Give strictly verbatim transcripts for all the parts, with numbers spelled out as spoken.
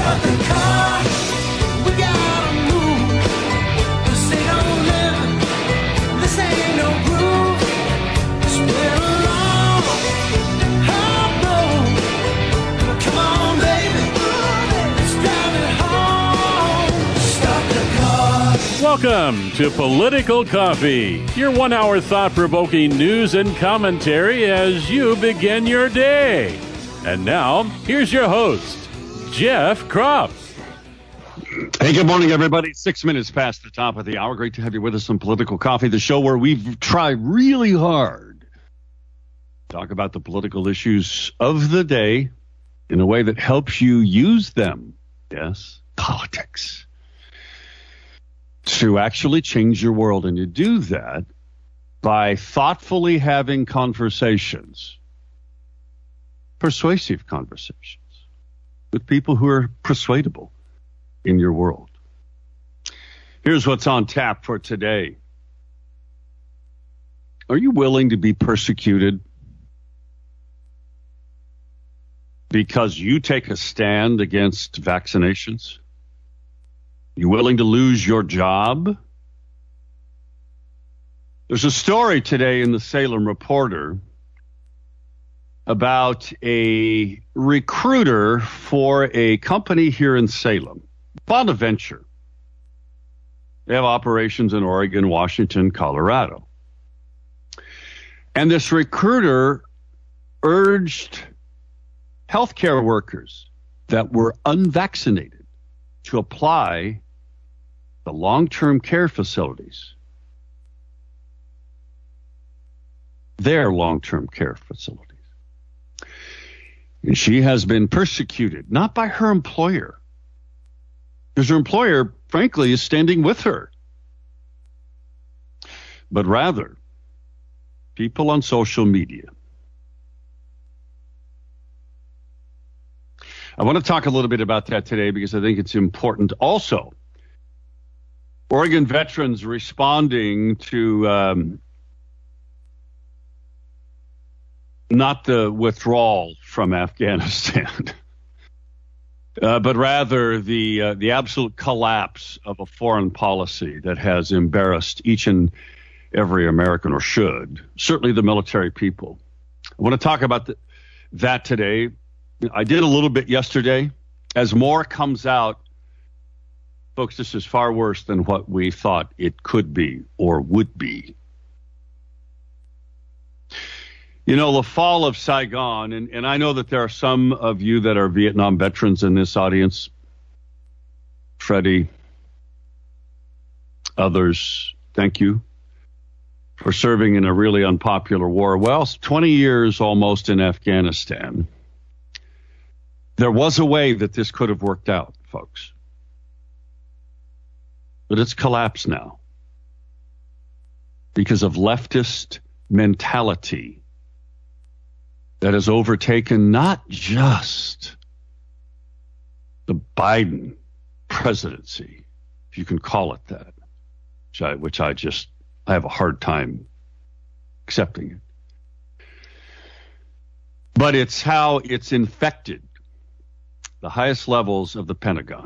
Start the car. We gotta move. This ain't no living. This ain't no groove. It's been a long, hard road. Come on, baby. Let's drive it home. Start the car. Welcome to Political Coffee, your one-hour thought-provoking news and commentary as you begin your day. And now, here's your host, Jeff Kropf. Hey, good morning, everybody. Six minutes past the top of the hour. Great to have you with us on Political Coffee, the show where we've tried really hard to talk about the political issues of the day in a way that helps you use them. Yes, politics. To actually change your world. And you do that by thoughtfully having conversations, persuasive conversations, with people who are persuadable in your world. Here's what's on tap for today. Are you willing to be persecuted because you take a stand against vaccinations? You willing to lose your job? There's a story today in the Salem Reporter about a recruiter for a company here in Salem, Bonaventure. They have operations in Oregon, Washington, Colorado. And this recruiter urged healthcare workers that were unvaccinated to apply the long-term care facilities, their long-term care facilities. And she has been persecuted, not by her employer, because her employer, frankly, is standing with her, but rather people on social media. I want to talk a little bit about that today because I think it's important. Also, Oregon veterans responding to um, not the withdrawal from Afghanistan, uh, but rather the uh, the absolute collapse of a foreign policy that has embarrassed each and every American, or should, certainly the military people. I want to talk about the, that today. I did a little bit yesterday. As more comes out, folks, this is far worse than what we thought it could be or would be. You know, the fall of Saigon, and, and I know that there are some of you that are Vietnam veterans in this audience. Freddie, others, thank you for serving in a really unpopular war. Well, twenty years almost in Afghanistan. There was a way that this could have worked out, folks. But it's collapsed now because of leftist mentality that has overtaken not just the Biden presidency, if you can call it that, which I, which I just, I have a hard time accepting it. But it's how it's infected the highest levels of the Pentagon.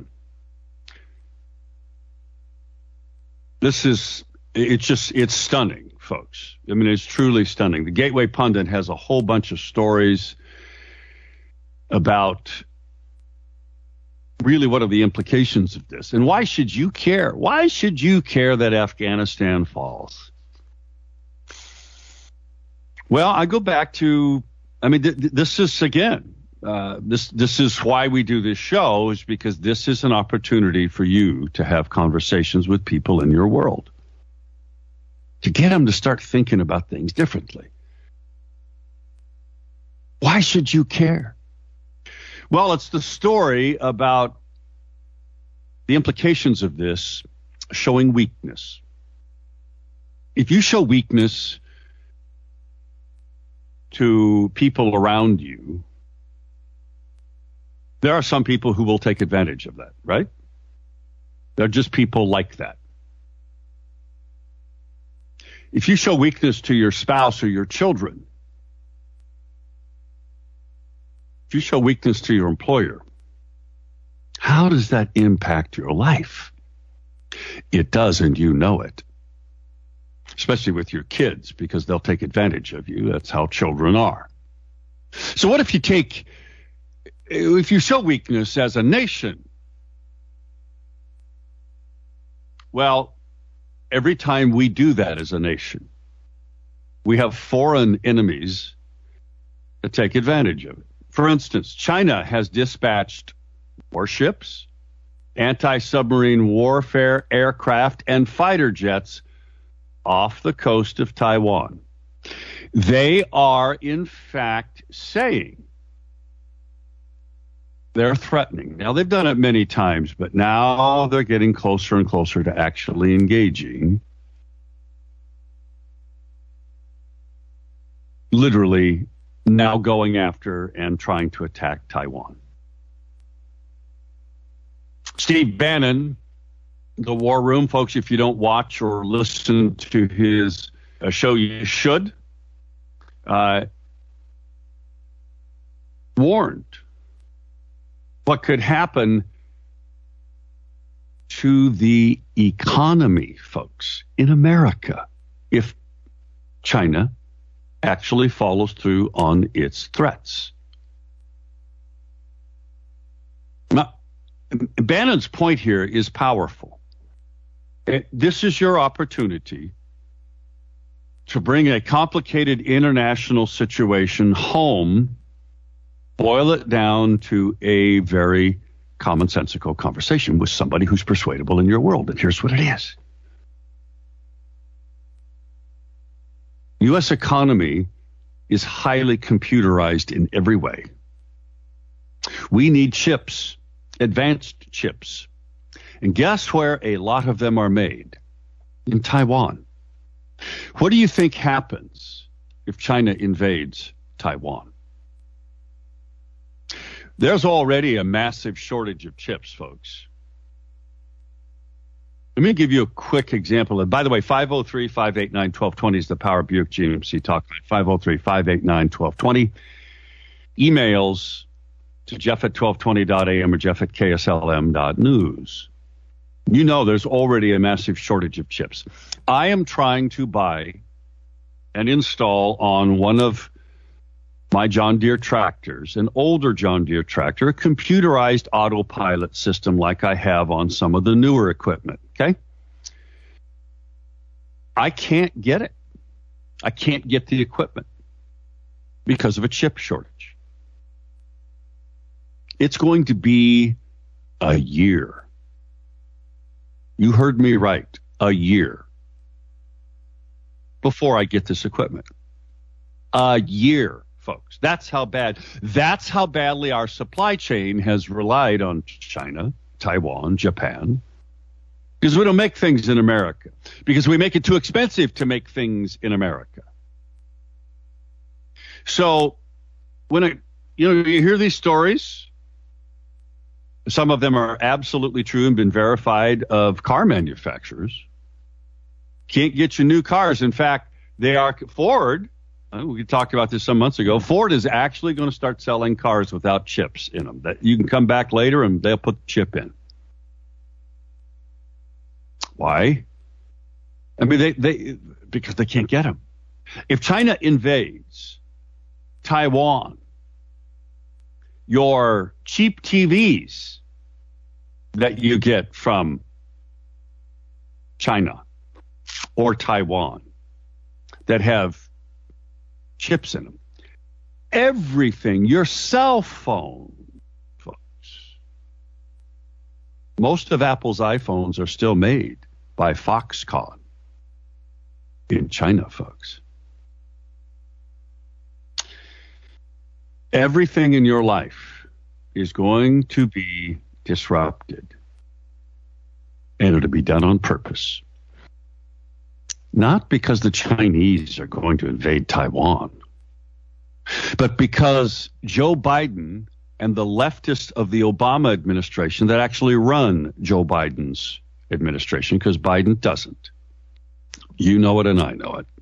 This is, it's just, it's stunning, folks. I mean, it's truly stunning. The Gateway Pundit has a whole bunch of stories about really what are the implications of this. And why should you care? Why should you care that Afghanistan falls? Well, I go back to, I mean, th- th- this is, again, Uh, this this is why we do this show, is because this is an opportunity for you to have conversations with people in your world, to get them to start thinking about things differently. Why should you care? Well, it's the story about the implications of this showing weakness. If you show weakness to people around you, there are some people who will take advantage of that, right? They're just people like that. If you show weakness to your spouse or your children, if you show weakness to your employer, How does that impact your life? It does, and you know it. Especially with your kids, because they'll take advantage of you. That's how children are. So what if you take, if you show weakness as a nation? Well, every time we do that as a nation, we have foreign enemies that take advantage of it. For instance, China has dispatched warships, anti-submarine warfare aircraft, and fighter jets off the coast of Taiwan. They are, in fact, saying they're threatening. Now, they've done it many times, but now they're getting closer and closer to actually engaging. Literally now going after and trying to attack Taiwan. Steve Bannon, The War Room, folks, if you don't watch or listen to his uh, show, you should, uh, warned what could happen to the economy, folks, in America if China actually follows through on its threats. Now, Bannon's point here is powerful. This is your opportunity to bring a complicated international situation home, boil it down to a very commonsensical conversation with somebody who's persuadable in your world. And here's what it is. U S economy is highly computerized in every way. We need chips, advanced chips. And guess where a lot of them are made? In Taiwan. What do you think happens if China invades Taiwan? There's already a massive shortage of chips, folks. Let me give you a quick example. And by the way, five oh three, five eight nine, one two two zero is the Power Buick G M C talk line. five oh three, five eight nine, one two two zero. Emails to Jeff at twelve twenty dot a m or Jeff at K S L M dot news. You know there's already a massive shortage of chips. I am trying to buy and install on one of my John Deere tractors, an older John Deere tractor, a computerized autopilot system like I have on some of the newer equipment, okay? I can't get it. I can't get the equipment because of a chip shortage. It's going to be a year. You heard me right, a year before I get this equipment. A year. Folks, that's how bad, that's how badly our supply chain has relied on China, Taiwan, Japan, because we don't make things in America, because we make it too expensive to make things in America. So when I, you know, you hear these stories, some of them are absolutely true and been verified, of car manufacturers can't get you new cars. In fact, they are Ford. We talked about this some months ago. Ford is actually going to start selling cars without chips in them. That you can come back later and they'll put the chip in. Why? I mean, they, they because they can't get them. If China invades Taiwan, your cheap T Vs that you get from China or Taiwan that have chips in them, everything, your cell phone, folks. Most of Apple's iPhones are still made by Foxconn in China, folks. Everything in your life is going to be disrupted, and it'll be done on purpose. Not because the Chinese are going to invade Taiwan, but because Joe Biden and the leftists of the Obama administration that actually run Joe Biden's administration, because Biden doesn't. You know it and I know it.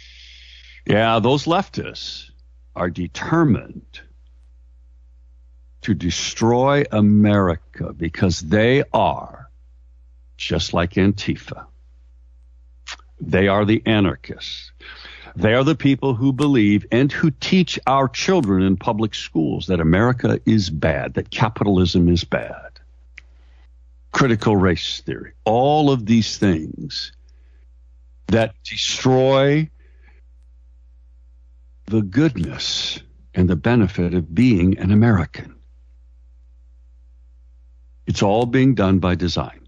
Yeah, those leftists are determined to destroy America because they are, just like Antifa, they are the anarchists. They are the people who believe and who teach our children in public schools that America is bad, that capitalism is bad. Critical race theory, all of these things that destroy the goodness and the benefit of being an American. It's all being done by design.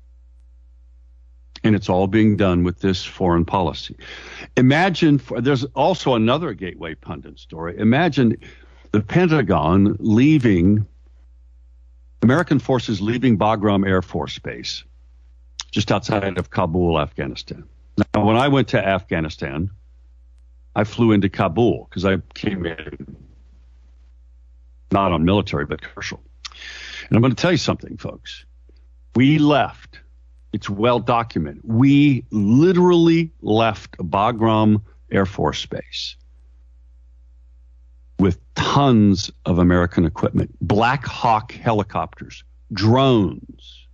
And it's all being done with this foreign policy. Imagine, there's also another Gateway Pundit story. Imagine the Pentagon leaving, American forces leaving Bagram Air Force Base, just outside of Kabul, Afghanistan. Now, when I went to Afghanistan, I flew into Kabul because I came in not on military, but commercial. And I'm going to tell you something, folks. We left. It's well documented. We literally left Bagram Air Force Base with tons of American equipment, Black Hawk helicopters, drones.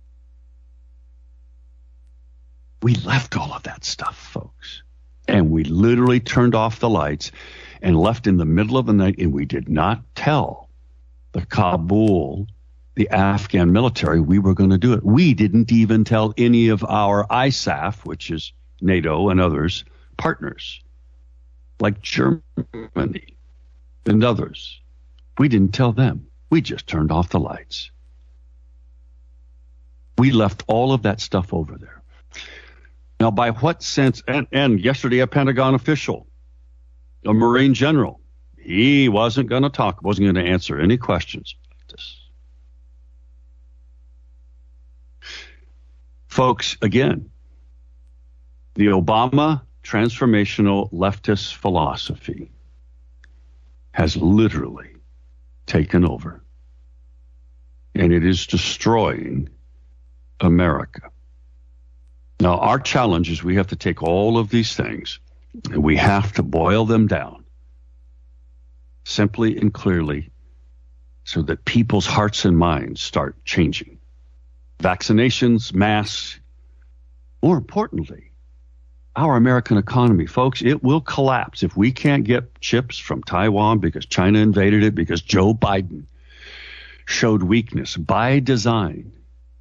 We left all of that stuff, folks. And we literally turned off the lights and left in the middle of the night, and we did not tell the Kabul, the Afghan military, we were going to do it. We didn't even tell any of our I S A F, which is NATO and others, partners, like Germany and others. We didn't tell them. We just turned off the lights. We left all of that stuff over there. Now, by what sense, and, and yesterday a Pentagon official, a Marine general, he wasn't going to talk, wasn't going to answer any questions about this. Folks, again, the Obama transformational leftist philosophy has literally taken over, and it is destroying America. Now, our challenge is we have to take all of these things and we have to boil them down simply and clearly so that people's hearts and minds start changing. Vaccinations, masks, more importantly, our American economy, folks, it will collapse if we can't get chips from Taiwan because China invaded it, because Joe Biden showed weakness by design.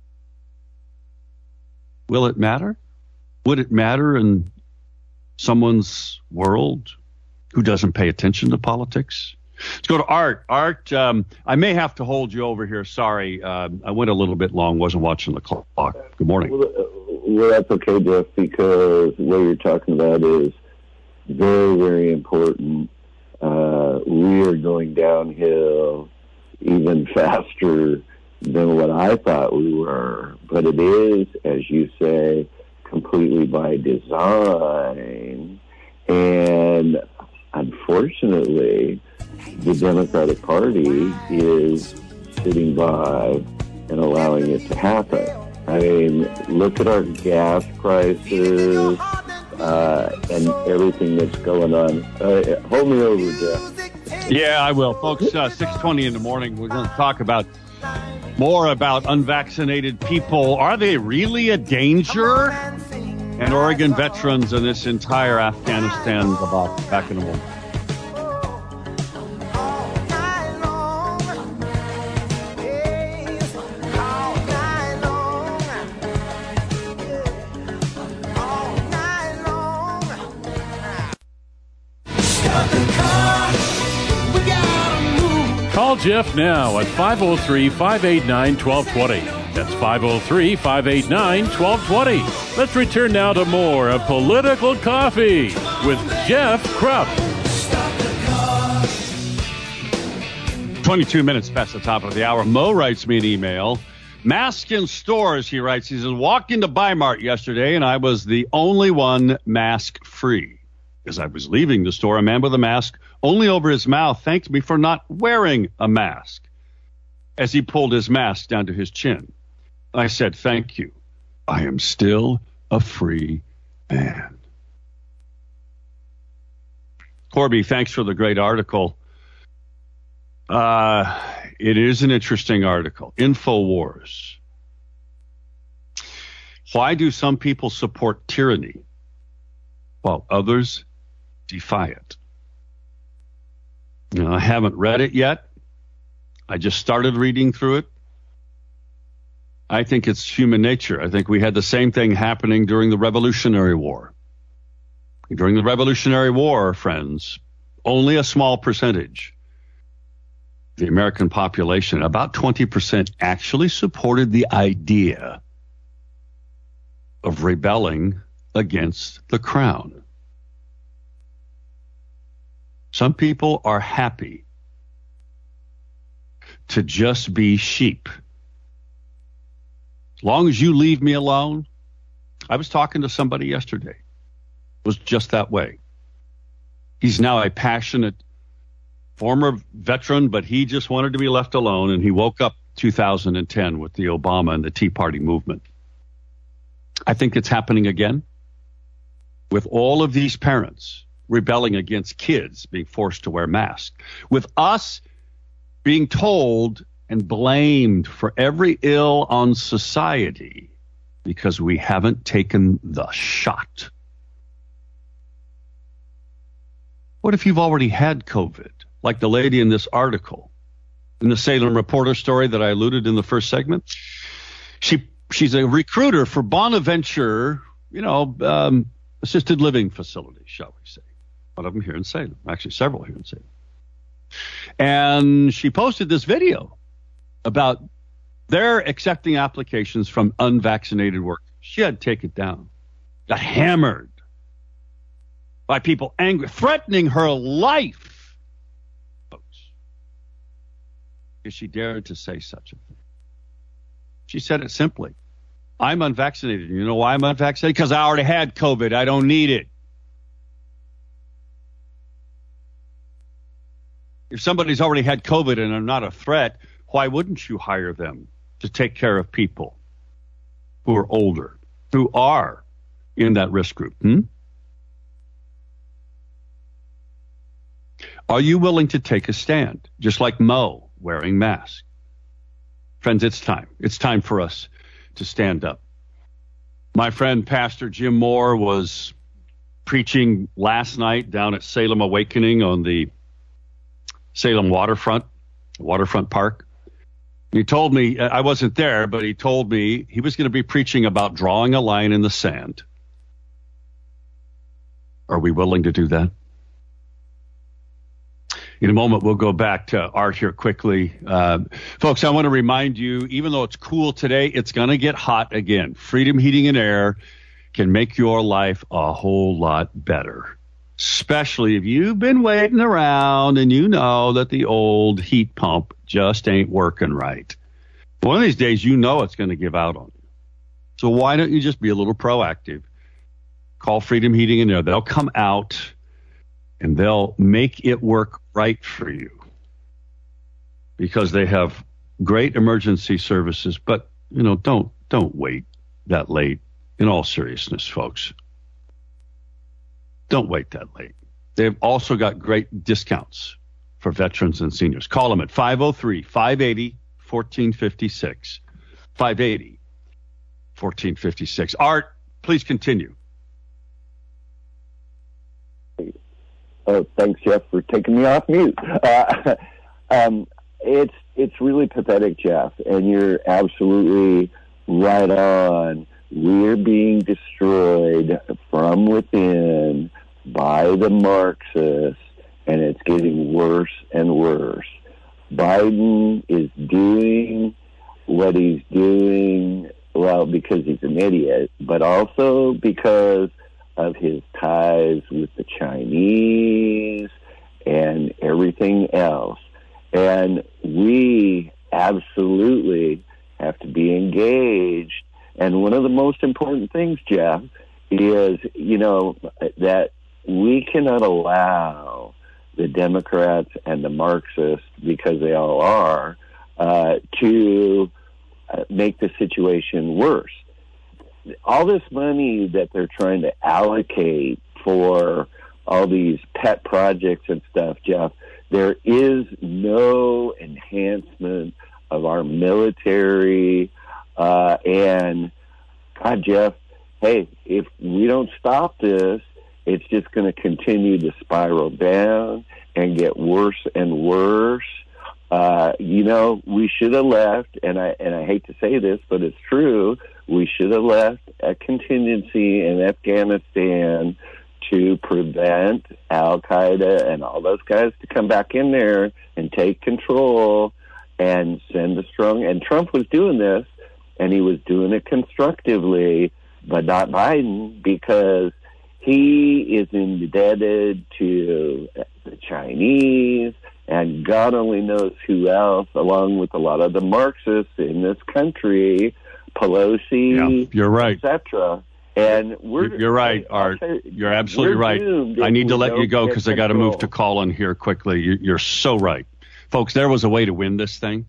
Will it matter? Would it matter in someone's world who doesn't pay attention to politics? Let's go to Art. Art, um, I may have to hold you over here. Sorry, uh, I went a little bit long, wasn't watching the clock. Good morning. Well, uh, well, that's okay, Jeff, because what you're talking about is very, very important. Uh, we are going downhill even faster than what I thought we were. But it is, as you say, completely by design. And unfortunately, the Democratic Party is sitting by and allowing it to happen. I mean, look at our gas prices uh, and everything that's going on. Uh, hold me over, Jeff. Yeah, I will. Folks, uh, six twenty in the morning, we're going to talk about more about unvaccinated people. Are they really a danger? And Oregon veterans and this entire Afghanistan debacle. Back in a moment. Call Jeff now at five oh three, five eight nine, one two two zero. That's five oh three, five eight nine, one two two zero. Let's return now to more of Political Coffee with Jeff Krupp. twenty-two minutes past the top of the hour. Mo writes me an email. Mask in stores, he writes. He says, walked into Bi-Mart yesterday, and I was the only one mask-free. As I was leaving the store, a man with a mask only over his mouth thanked me for not wearing a mask as he pulled his mask down to his chin. I said, thank you. I am still a free man. Corby, thanks for the great article. Uh, it is an interesting article. InfoWars. Why do some people support tyranny while others defy it? You know, I haven't read it yet. I just started reading through it. I think it's human nature. I think we had the same thing happening during the Revolutionary War. During the Revolutionary War, friends, only a small percentage of the American population, about twenty percent, actually supported the idea of rebelling against the crown. Some people are happy to just be sheep. As long as you leave me alone. I was talking to somebody yesterday. It was just that way. He's now a passionate former veteran, but he just wanted to be left alone, and he woke up two thousand ten with the Obama and the Tea Party movement. I think it's happening again with all of these parents rebelling against kids being forced to wear masks, with us being told and blamed for every ill on society because we haven't taken the shot. What if you've already had COVID, like the lady in this article, in the Salem Reporter story that I alluded in the first segment? She she's a recruiter for Bonaventure, you know, um, assisted living facilities, shall we say. One of them here in Salem, actually several here in Salem. And she posted this video about their accepting applications from unvaccinated workers. She had to take it down. Got hammered by people angry, threatening her life, folks, because she dared to say such a thing. She said it simply. I'm unvaccinated. You know why I'm unvaccinated? Because I already had COVID. I don't need it. If somebody's already had COVID and are not a threat, why wouldn't you hire them to take care of people who are older, who are in that risk group? Hmm? Are you willing to take a stand, just like Mo wearing masks? Friends, it's time. It's time for us to stand up. My friend, Pastor Jim Moore, was preaching last night down at Salem Awakening on the Salem waterfront, waterfront park. He told me, I wasn't there, but he told me he was going to be preaching about drawing a line in the sand. Are we willing to do that? In a moment, we'll go back to Art here quickly. Uh, folks, I want to remind you, even though it's cool today, it's going to get hot again. Freedom Heating and Air can make your life a whole lot better, especially if you've been waiting around and you know that the old heat pump just ain't working right. One of these days, you know it's going to give out on you. So why don't you just be a little proactive? Call Freedom Heating and Air. They'll come out and they'll make it work right for you because they have great emergency services. But, you know, don't don't wait that late. In all seriousness, folks, don't wait that late. They've also got great discounts for veterans and seniors. Call them at five oh three, five eighty, fourteen fifty-six. five eighty, fourteen fifty-six. Art, please continue. Oh, thanks, Jeff, for taking me off mute. Uh, um, it's it's really pathetic, Jeff, and you're absolutely right on. We're being destroyed from within by the Marxists, and it's getting worse and worse. Biden is doing what he's doing, well, because he's an idiot, but also because of his ties with the Chinese and everything else. And we absolutely have to be engaged. And one of the most important things, Jeff, is, you know, that we cannot allow the Democrats and the Marxists, because they all are, uh, to uh, make the situation worse. All this money that they're trying to allocate for all these pet projects and stuff, Jeff, There is no enhancement of our military. Uh, and, God, Jeff, hey, if we don't stop this, it's just going to continue to spiral down and get worse and worse. Uh, you know, we should have left, and I and I hate to say this, but it's true. We should have left a contingency in Afghanistan to prevent Al-Qaeda and all those guys to come back in there and take control and send a strong... And Trump was doing this, and he was doing it constructively, but not Biden, because he is indebted to the Chinese and God only knows who else, along with a lot of the Marxists in this country, Pelosi, yeah, you're right, et cetera. And we're you're right, Art. You're absolutely right. I need to let you go because I got to move to Colin here quickly. You're so right, folks. There was a way to win this thing,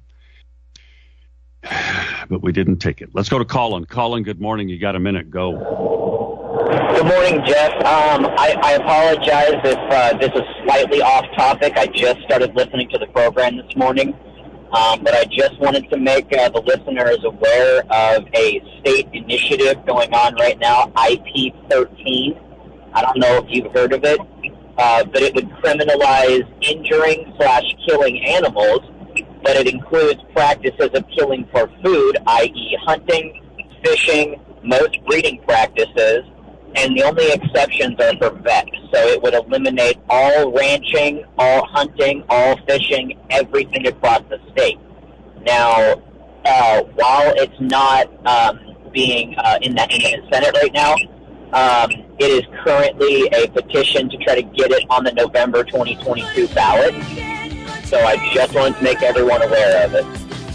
but we didn't take it. Let's go to Colin. Colin, good morning. You got a minute? Go. Good morning, Jeff. Um, I, I apologize if uh, this is slightly off topic. I just started listening to the program this morning. Um, but I just wanted to make uh, the listeners aware of a state initiative going on right now, I P thirteen. I don't know if you've heard of it, uh, but it would criminalize injuring slash killing animals, but it includes practices of killing for food, that is hunting, fishing, most breeding practices, and the only exceptions are for vets. So it would eliminate all ranching, all hunting, all fishing, everything across the state. Now, uh, while it's not um, being uh, in, the, in the Senate right now, um, it is currently a petition to try to get it on the November twenty twenty-two ballot. So I just wanted to make everyone aware of it.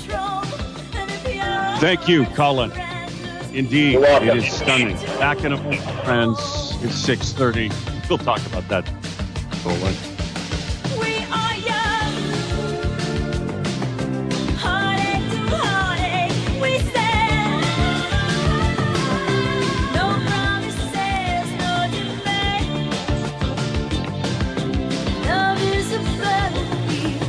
Thank you, Colin. Indeed, it is stunning. Back in a moment, friends. It's six thirty. We'll talk about that. Colin. We are young, heartache to heartache, we stand. No promises, no delay. Love is a felony.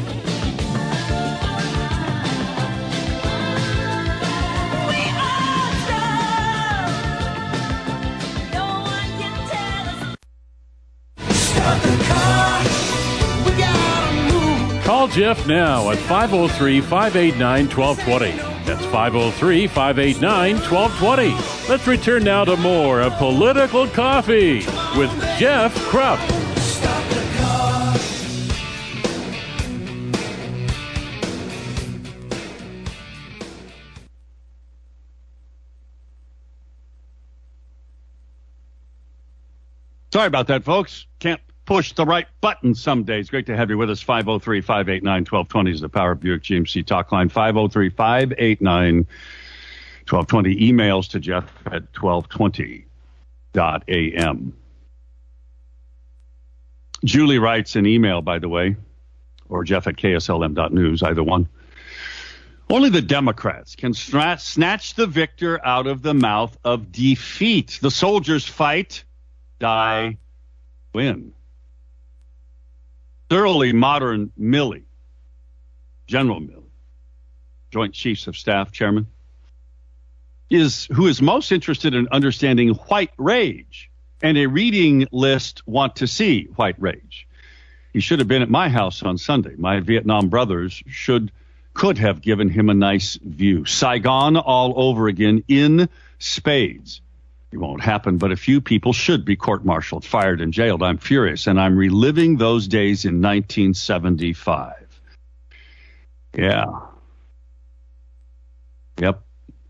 We are strong. No one can tell us. Stop the car. We gotta move. Call Jeff now at five oh three, five eight nine, one two two oh. That's five oh three, five eight nine, one two two oh. Let's return now to more of Political Coffee with Jeff Krupp. Stop the car. Sorry about that, folks. Can't push the right button some days. Great to have you with us. five oh three, five eight nine, one two two oh is the Power Buick G M C talk line. five oh three, five eight nine, one two two oh. Emails to Jeff at twelve twenty dot a m. Julie writes an email, by the way, or Jeff at K S L M dot news, either one. Only the Democrats can stra- snatch the victor out of the mouth of defeat. The soldiers fight, die, win. Thoroughly modern Milley, General Milley, Joint Chiefs of Staff Chairman, is who is most interested in understanding white rage, and a reading list want to see white rage. He should have been at my house on Sunday. My Vietnam brothers should could have given him a nice view. Saigon all over again in spades. It won't happen, but a few people should be court-martialed, fired, and jailed. I'm furious, and I'm reliving those days in nineteen seventy-five. Yeah. Yep.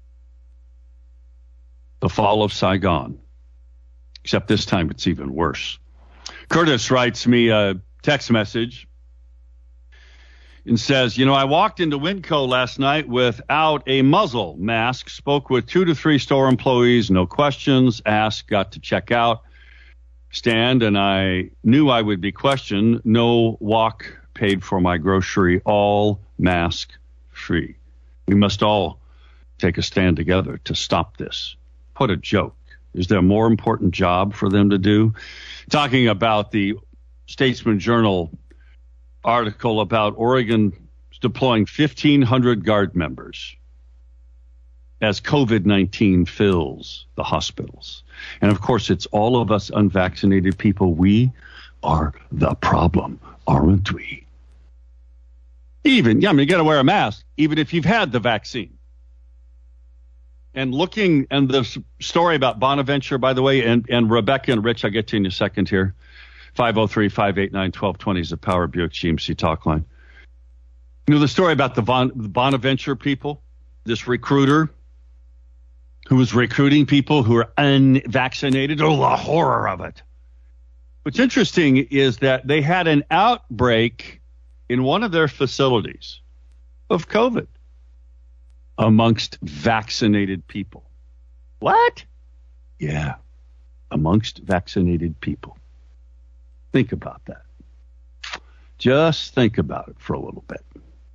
The fall of Saigon. Except this time it's even worse. Curtis writes me a text message and says, you know, I walked into Winco last night without a muzzle mask, spoke with two to three store employees, no questions asked, got to check out, stand, and I knew I would be questioned. No walk, paid for my grocery, all mask free. We must all take a stand together to stop this. What a joke. Is there a more important job for them to do? Talking about the Statesman Journal article about Oregon deploying fifteen hundred Guard members as COVID nineteen fills the hospitals. And of course, it's all of us unvaccinated people. We are the problem, aren't we? Even, yeah, I mean, you got to wear a mask, even if you've had the vaccine. And looking, and the story about Bonaventure, by the way, and, and Rebecca and Rich, I'll get to you in a second here. five oh three, five eight nine, one two two zero is the Power Buick G M C talk line. You know, the story about the, Bon, the Bonaventure people, this recruiter who was recruiting people who are unvaccinated. Oh, the horror of it. What's interesting is that they had an outbreak in one of their facilities of COVID amongst vaccinated people. What? Yeah, amongst vaccinated people. Think about that. Just think about it for a little bit.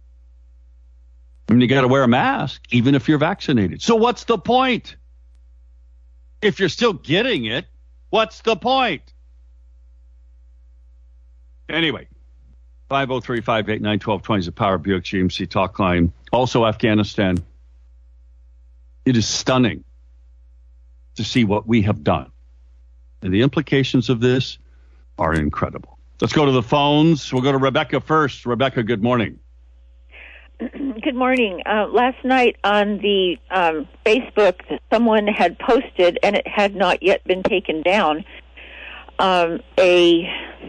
I mean, you got to wear a mask, even if you're vaccinated. So what's the point? If you're still getting it, what's the point? Anyway, five oh three, five eight nine, one two two zero is the Power Buick G M C talk line. Also, Afghanistan. It is stunning to see what we have done. And the implications of this are incredible. Let's go to the phones. We'll go to Rebecca first. Rebecca, good morning. Good morning. Uh, last night on the um, Facebook, someone had posted, and it had not yet been taken down, um, a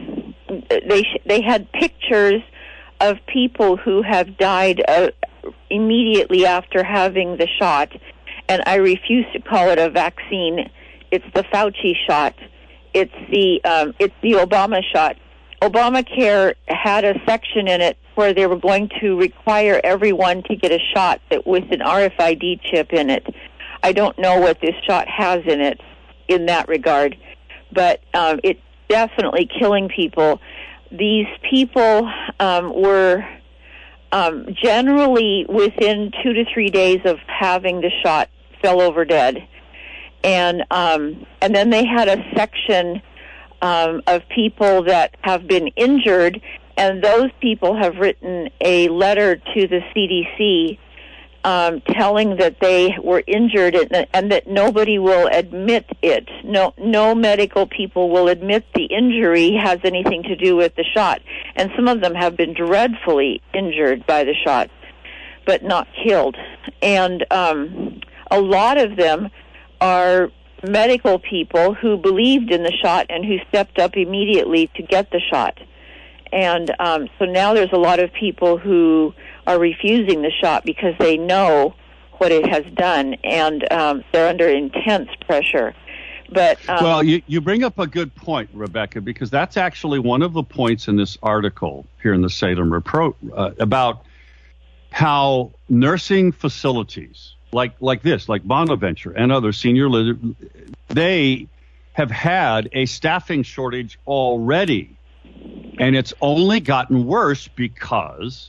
they sh- they had pictures of people who have died uh, immediately after having the shot, and I refuse to call it a vaccine. It's the Fauci shot. It's the um, it's the Obama shot. Obamacare had a section in it where they were going to require everyone to get a shot that with an R F I D chip in it. I don't know what this shot has in it in that regard, but um, it's definitely killing people. These people um, were um, generally within two to three days of having the shot fell over dead, and um, and then they had a section um, of people that have been injured. And those people have written a letter to the C D C um, telling that they were injured and, and that nobody will admit it. No, no medical people will admit the injury has anything to do with the shot. And some of them have been dreadfully injured by the shot, but not killed. And um, a lot of them are medical people who believed in the shot and who stepped up immediately to get the shot. And um, so now there's a lot of people who are refusing the shot because they know what it has done, and um, they're under intense pressure. But um, well, you, you bring up a good point, Rebecca, because that's actually one of the points in this article here in the Salem Repro uh, about how nursing facilities like like this, like Bonaventure and other senior living, they have had a staffing shortage already. And it's only gotten worse because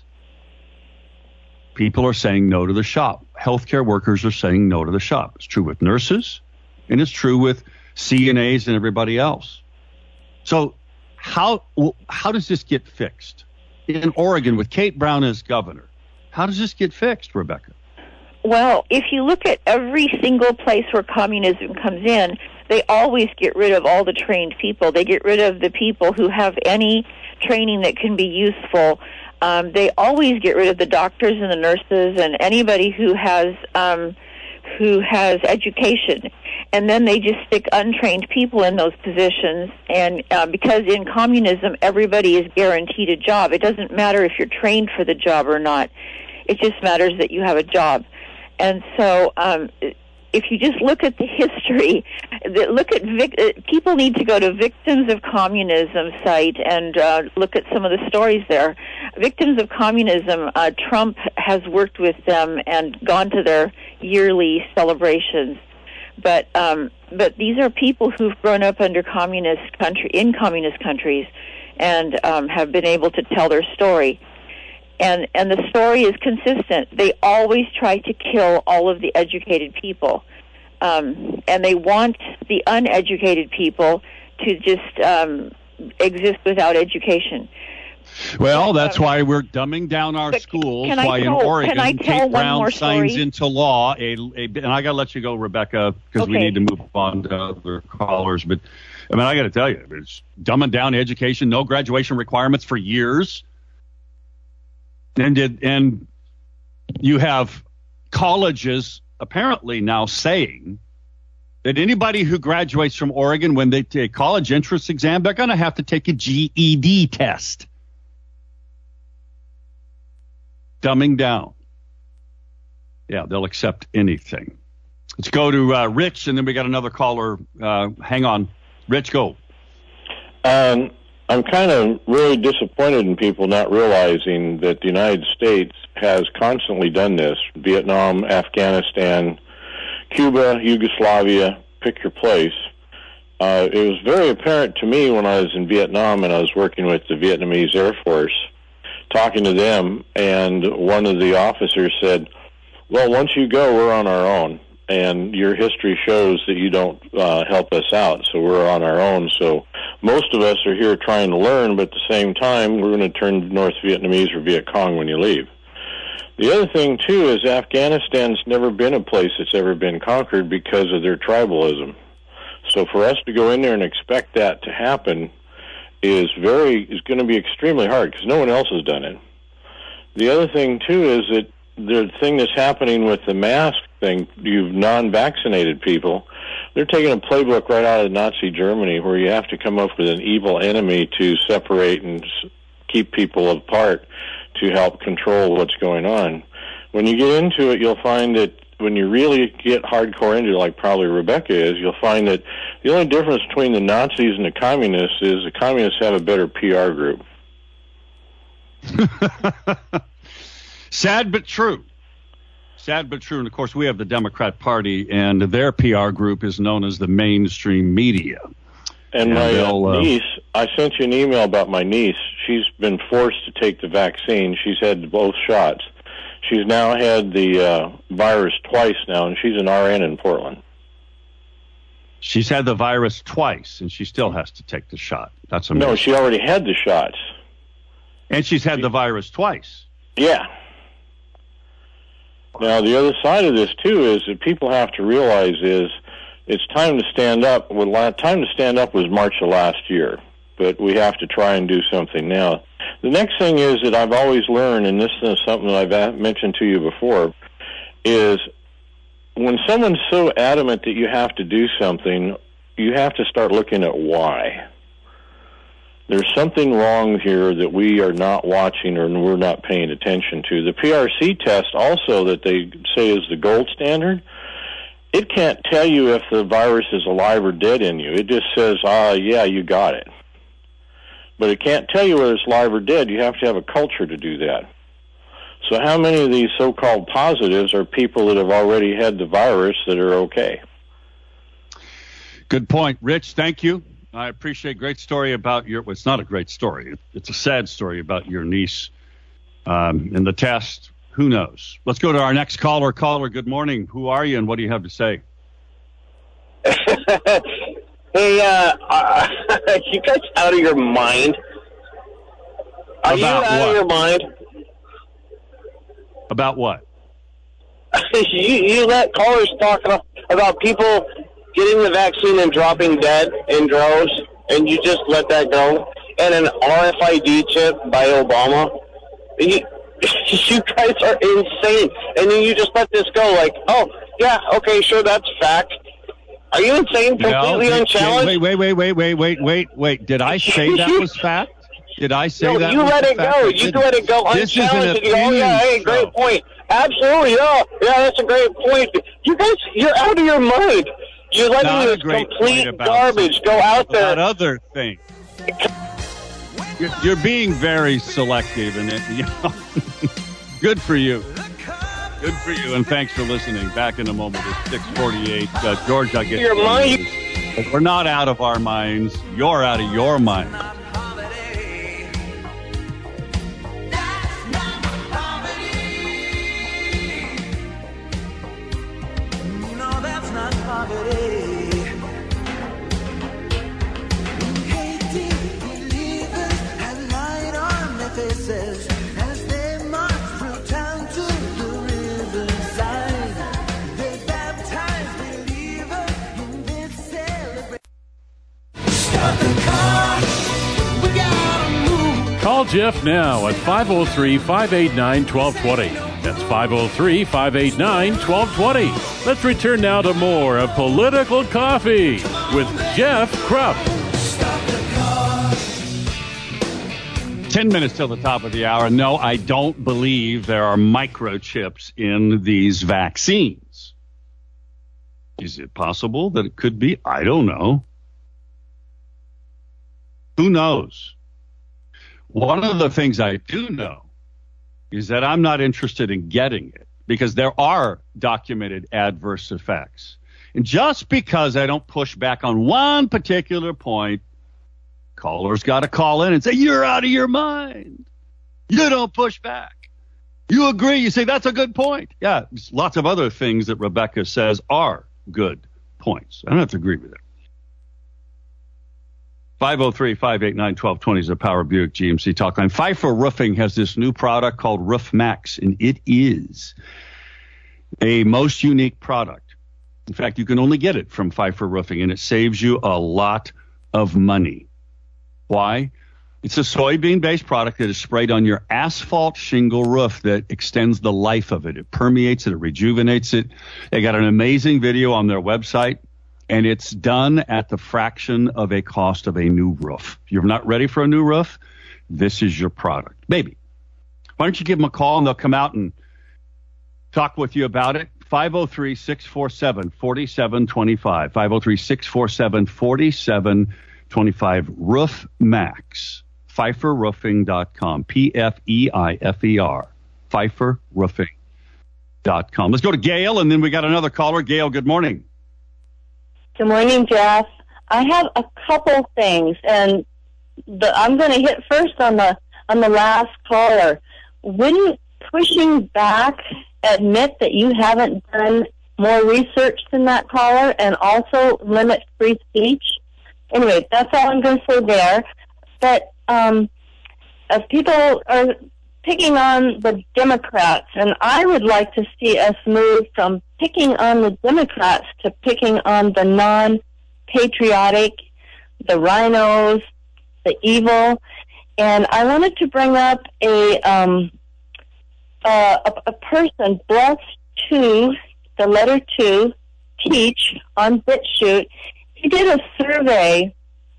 people are saying no to the shot. Healthcare workers are saying no to the shot. It's true with nurses, and it's true with C N As and everybody else. So how how does this get fixed? In Oregon, with Kate Brown as governor, how does this get fixed, Rebecca? Well, if you look at every single place where communism comes in, they always get rid of all the trained people. They get rid of the people who have any training that can be useful. Um, they always get rid of the doctors and the nurses and anybody who has um, who has education. And then they just stick untrained people in those positions. And uh, because in communism, everybody is guaranteed a job. It doesn't matter if you're trained for the job or not. It just matters that you have a job. And so um, if you just look at the history, look at vic- people need to go to Victims of Communism site and uh, look at some of the stories there. Victims of Communism, uh, Trump has worked with them and gone to their yearly celebrations. But um, but these are people who've grown up under communist country in communist countries and um, have been able to tell their story. And and the story is consistent. They always try to kill all of the educated people. Um, and they want the uneducated people to just um, exist without education. Well, that's why we're dumbing down our But schools. can I Why in tell- Oregon, can I tell Kate one Brown more signs story? into law a, a and I got to let you go, Rebecca, because we Okay. need to move on to other callers. But I mean, I got to tell you, it's dumbing down education, no graduation requirements for years, and did and you have colleges apparently now saying that anybody who graduates from Oregon, when they take a college entrance exam, they're going to have to take a G E D test. Dumbing down. Yeah, they'll accept anything. Let's go to uh, Rich, and then we got another caller. Uh, hang on. Rich, go. Um, I'm kind of really disappointed in people not realizing that the United States has constantly done this. Vietnam, Afghanistan, Cuba, Yugoslavia, pick your place. Uh, it was very apparent to me when I was in Vietnam and I was working with the Vietnamese Air Force, talking to them, and one of the officers said, well, once you go, we're on our own, and your history shows that you don't uh, help us out, so we're on our own. So most of us are here trying to learn, but at the same time, we're going to turn North Vietnamese or Viet Cong when you leave. The other thing, too, is Afghanistan's never been a place that's ever been conquered because of their tribalism. So for us to go in there and expect that to happen is very is going to be extremely hard because no one else has done it. The other thing, too, is that the thing that's happening with the mask thing, you non-vaccinated people, they're taking a playbook right out of Nazi Germany where you have to come up with an evil enemy to separate and keep people apart to help control what's going on. When you get into it, you'll find that when you really get hardcore into it, like probably Rebecca is, you'll find that the only difference between the Nazis and the communists is the communists have a better P R group. Sad but true. Sad but true. And, of course, we have the Democrat Party, and their P R group is known as the mainstream media. And, And my they'll, uh, uh, niece, I sent you an email about my niece. She's been forced to take the vaccine. She's had both shots. She's now had the uh, virus twice now, and she's an R N in Portland. She's had the virus twice, and she still has to take the shot. That's amazing. No, she already had the shots. And she's had the virus twice. Yeah. Now, the other side of this, too, is that people have to realize is it's time to stand up. Well, la- time to stand up was March of last year, but we have to try and do something now. The next thing is that I've always learned, and this is something that I've a- mentioned to you before, is when someone's so adamant that you have to do something, you have to start looking at why. There's something wrong here that we are not watching or we're not paying attention to. The P R C test also that they say is the gold standard, it can't tell you if the virus is alive or dead in you. It just says, ah, yeah, you got it. But it can't tell you whether it's live or dead. You have to have a culture to do that. So how many of these so-called positives are people that have already had the virus that are okay? Good point. Rich, thank you. I appreciate great story about your, well, it's not a great story. It's a sad story about your niece um, and the test. Who knows? Let's go to our next caller. Caller, good morning. Who are you and what do you have to say? Hey, uh, uh, you guys out of your mind? Are About you out what? of your mind? About what? you, you let callers talk about people getting the vaccine and dropping dead in droves, and you just let that go. And an R F I D chip by Obama. You, you guys are insane. And then you just let this go like, oh, yeah, okay, sure, that's fact. Are you insane? Completely No, unchallenged? Wait, wait, wait, wait, wait, wait, wait, wait. Did I say that was fact? Did I say No, that you was let the it fact? go. I You didn't. let it go This is an unchallenged. And you go, oh, yeah, opinion hey, show. great point. Absolutely, yeah. Yeah, that's a great point. You guys, you're out of your mind. You're letting Not a this great complete point about garbage go out there. About other things. You're, you're being very selective, and it, you know, good for you. Good for you, and thanks for listening. Back in a moment at six forty-eight. Uh, George, I get Your you. mind. We're not out of our minds. You're out of your mind. No, that's not poverty. Hating believers and light on Jeff now at five oh three, five eight nine, one two two zero. That's five oh three, five eight nine, one two two zero. Let's return now to more of Political Coffee with Jeff Krupp. Ten minutes till the top of the hour. No, I don't believe there are microchips in these vaccines. Is it possible that it could be? I don't know. Who knows? One of the things I do know is that I'm not interested in getting it because there are documented adverse effects. And just because I don't push back on one particular point, callers got to call in and say, you're out of your mind. You don't push back. You agree. You say, that's a good point. Yeah, there's lots of other things that Rebecca says are good points. I don't have to agree with it. five oh three, five eight nine, one two two zero is the Power Buick G M C talk line. Pfeiffer Roofing has this new product called Roof Max, and it is a most unique product. In fact, you can only get it from Pfeiffer Roofing, and it saves you a lot of money. Why? It's a soybean-based product that is sprayed on your asphalt shingle roof that extends the life of it. It permeates it, it rejuvenates it. They got an amazing video on their website, and it's done at the fraction of a cost of a new roof. If you're not ready for a new roof, this is your product. Maybe. Why don't you give them a call, and they'll come out and talk with you about it. five oh three, six four seven, four seven two five. five oh three, six four seven, four seven two five. Roof Max. Pfeiffer Roofing dot com. P F E I F E R. Pfeiffer Roofing dot com. Let's go to Gail, and then we got another caller. Gail, good morning. Good morning, Jeff. I have a couple things, and the, I'm going to hit first on the on the last caller. Wouldn't pushing back admit that you haven't done more research than that caller and also limit free speech? Anyway, that's all I'm going to say there. But um, as people are picking on the Democrats, and I would like to see us move from picking on the Democrats to picking on the non-patriotic, the rhinos, the evil. And I wanted to bring up a um, uh, a, a person, Bless two, the letter two, Teach, on BitChute. He did a survey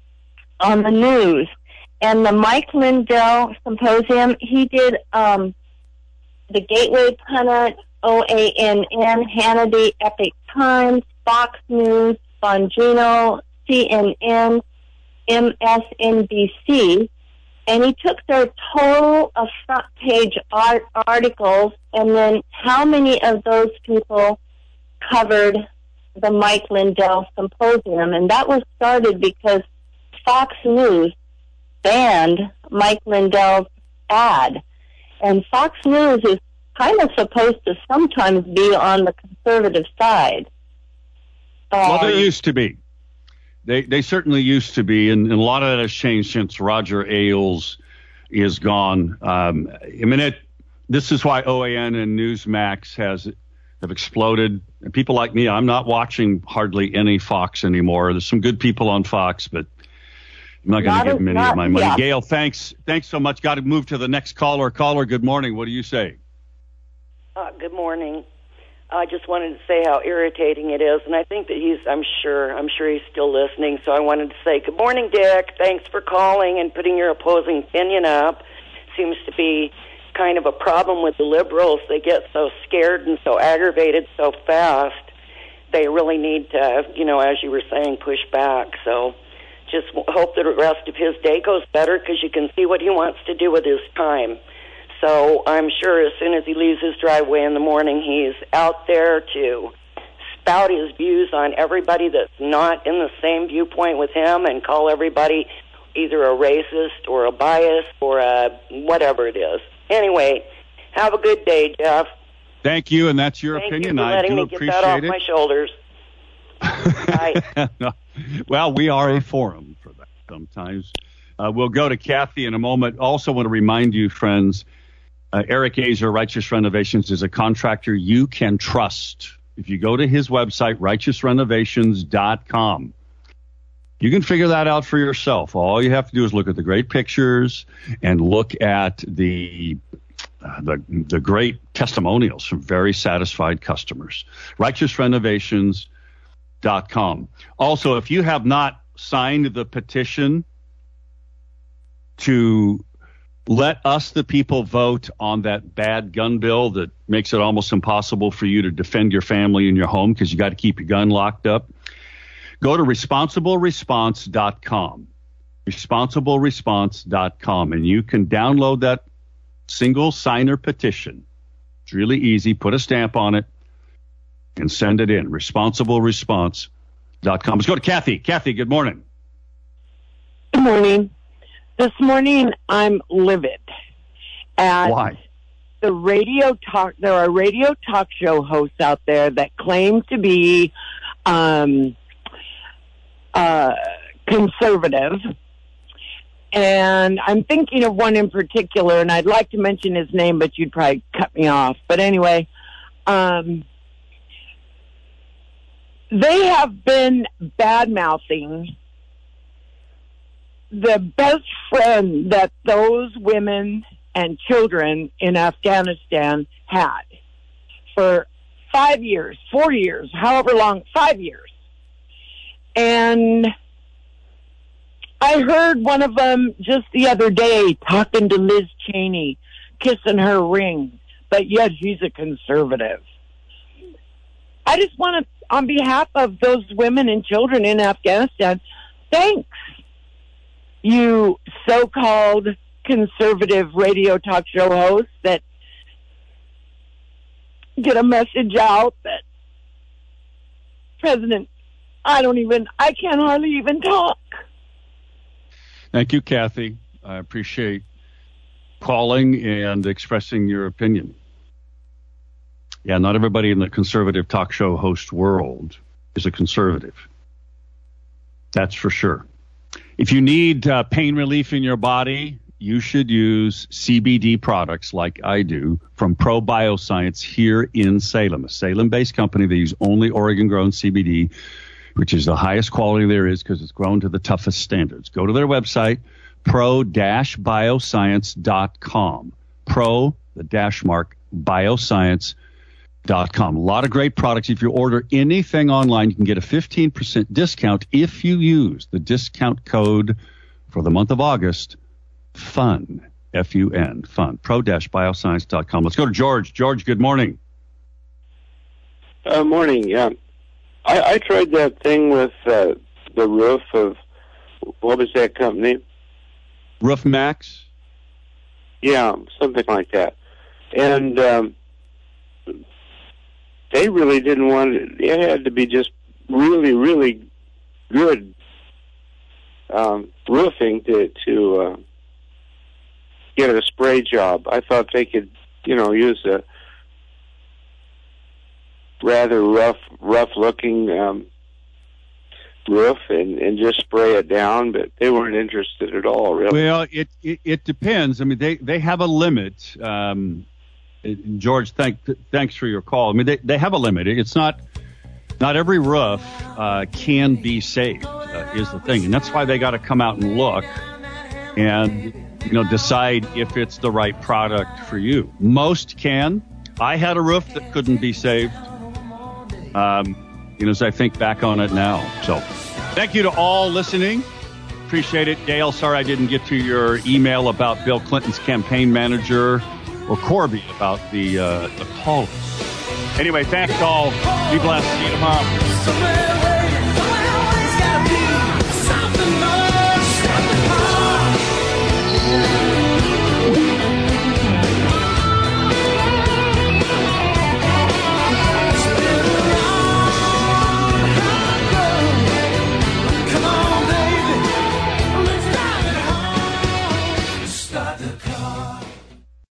on the news. And the Mike Lindell Symposium, he did um, the Gateway Pundit, O A N N, Hannity, Epic Times, Fox News, Bongino, C N N, M S N B C, and he took their total of front page art articles, and then how many of those people covered the Mike Lindell Symposium. And that was started because Fox News banned Mike Lindell's ad. And Fox News is kind of supposed to sometimes be on the conservative side. Um, well, they used to be. They they certainly used to be, and, and a lot of that has changed since Roger Ailes is gone. Um, I mean, it, this is why O A N and Newsmax has have exploded. And people like me, I'm not watching hardly any Fox anymore. There's some good people on Fox, but I'm not going to give many not, of my money. Yeah. Gail, thanks. Thanks so much. Got to move to the next caller. Caller, good morning. What do you say? Uh, good morning. I just wanted to say how irritating it is, and I think that he's, I'm sure, I'm sure he's still listening, so I wanted to say, good morning, Dick. Thanks for calling and putting your opposing opinion up. Seems to be kind of a problem with the liberals. They get so scared and so aggravated so fast. They really need to, you know, as you were saying, push back. So just hope that the rest of his day goes better, because you can see what he wants to do with his time. So I'm sure as soon as he leaves his driveway in the morning, he's out there to spout his views on everybody that's not in the same viewpoint with him, and call everybody either a racist or a bias or a whatever it is. Anyway, have a good day, Jeff. Thank you, and that's your Thank opinion. You for I letting do me get appreciate that off it. my shoulders. Bye. No. Well, we are a forum for that sometimes. Uh, we'll go to Kathy in a moment. Also want to remind you, friends, uh, Eric Azer, Righteous Renovations, is a contractor you can trust. If you go to his website, righteous renovations dot com, You can figure that out for yourself. All you have to do is look at the great pictures and look at the uh, the, the great testimonials from very satisfied customers. righteous renovations dot com. Also, if you have not signed the petition to let us, the people, vote on that bad gun bill that makes it almost impossible for you to defend your family and your home because you got to keep your gun locked up, go to responsible response dot com. responsible response dot com, and you can download that single signer petition. It's really easy. Put a stamp on it and send it in. responsible response dot com. Let's go to Kathy. Kathy, good morning. Good morning. This morning I'm livid at Why? the radio talk. There are radio talk show hosts out there that claim to be um, uh, conservative. And I'm thinking of one in particular, and I'd like to mention his name, but you'd probably cut me off. But anyway, um, they have been bad-mouthing the best friend that those women and children in Afghanistan had for five years, four years, however long, five years. And I heard one of them just the other day talking to Liz Cheney, kissing her ring, but yet he's a conservative. I just want to, on behalf of those women and children in Afghanistan, thanks, you so-called conservative radio talk show hosts that get a message out that President, I don't even, I can't hardly even talk. Thank you, Kathy. I appreciate calling and expressing your opinion. Yeah, not everybody in the conservative talk show host world is a conservative. That's for sure. If you need uh, pain relief in your body, you should use C B D products like I do from Pro Bioscience here in Salem, a Salem-based company. They use only Oregon-grown C B D, which is the highest quality there is because it's grown to the toughest standards. Go to their website, pro dash bioscience dot com. Pro, the dash mark, bioscience dot com. A lot of great products. If you order anything online, you can get a fifteen percent discount if you use the discount code for the month of August, FUN, F U N, FUN, pro dash bioscience dot com. Let's go to George. George, good morning. Uh, morning, yeah. I, I tried that thing with uh, the roof of, what was that company? Roof Max? Yeah, something like that. And um, they really didn't want it. It had to be just really, really good um, roofing to, to uh, get a spray job. I thought they could, you know, use a rather rough, rough-looking um, roof and, and just spray it down, but they weren't interested at all, really. Well, it it, it depends. I mean, they, they have a limit. Um, George, thank, thanks for your call. I mean, they, they have a limit. It's not not every roof uh, can be saved, uh, is the thing. And that's why they got to come out and look and, you know, decide if it's the right product for you. Most can. I had a roof that couldn't be saved. Um, you know, as I think back on it now. So thank you to all listening. Appreciate it. Dale, sorry I didn't get to your email about Bill Clinton's campaign manager or Corby about the, uh, the call. Anyway, thanks all. Be blessed. See you tomorrow.